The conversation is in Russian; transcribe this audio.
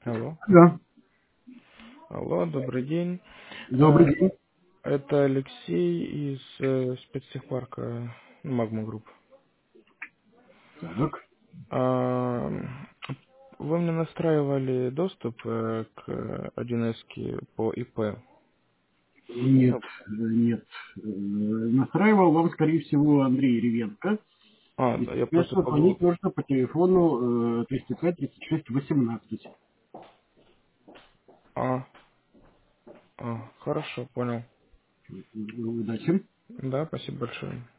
Алло. Да, Алло, добрый день. Э, добрый день. Это Алексей из спецтехпарка Магма Групп. Так. А, Вы мне настраивали доступ к 1С по ИП. Нет, Ну, нет. Настраивал вам, скорее всего, Андрей Ревенко. И, да, я просто соответственно, звонить подумал. можно по телефону 305-36-18. А, хорошо, понял. Удачи. Да, спасибо большое.